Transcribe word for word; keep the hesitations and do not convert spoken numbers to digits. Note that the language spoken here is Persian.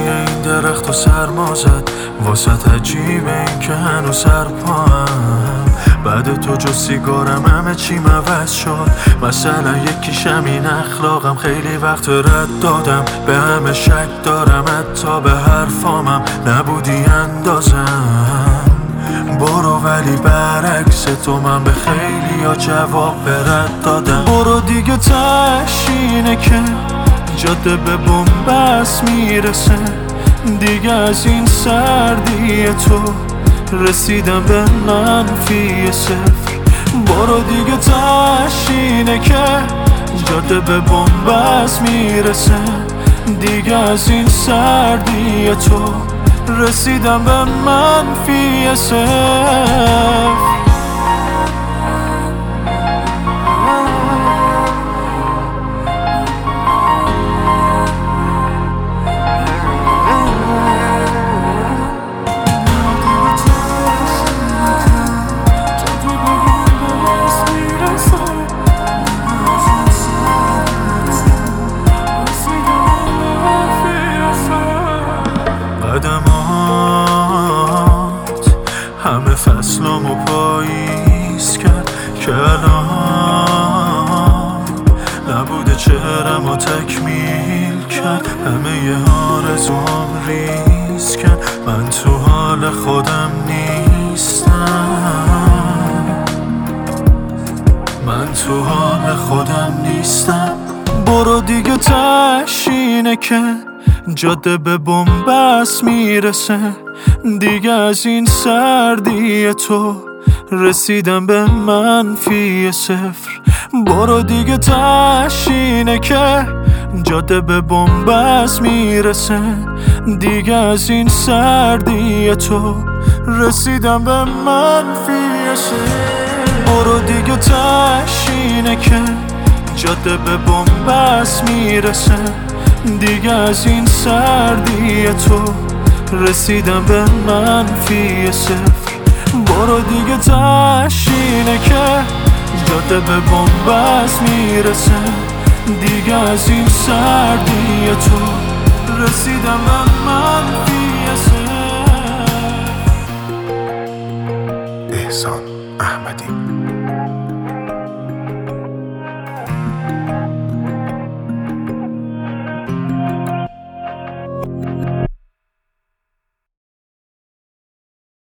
این درخت و سرما زد واسه عجیبه این که هنوز سرپاهم. بعد تو جز سیگارم همه چیم عوض شد. مثلا یکیشم این اخلاقم خیلی وقت رد دادم. به همه شک دارم حتی به حرفامم نبودی اندازم. برو ولی برعکس تو من به خیلی ها جواب رد دادم. برو دیگه تشینه که جاده به بنبست میرسه. دیگه از این سردی تو رسیدم به منفی صفر. برو دیگه تشینه که جاده به بنبست میرسه. دیگه از این سردی تو رسیدم به منفی صفر. قدمات همه فصلامو پاییز کرد که الان نبوده چهرمو تکمیل کرد. همه ی آرزوام ریز کرد. من تو حال خودم نیستم. من تو حال خودم نیستم. برو دیگه تشینه که جاده به بنبست میرسه. دیگه از این سردی تو رسیدم به منفی صفر. برو دیگه تشینه که جاده به بنبست میرسه. دیگه از این سردی تو رسیدم به منفی صفر. برو دیگه تشینه که جاده به بنبست میرسه. دیگه از این سردی تو رسیدم به منفی صفر. برو دیگه تشینه که جاده به بنبست میرسه. دیگه از این سردی تو رسیدم به منفی صفر. احسان احمدی.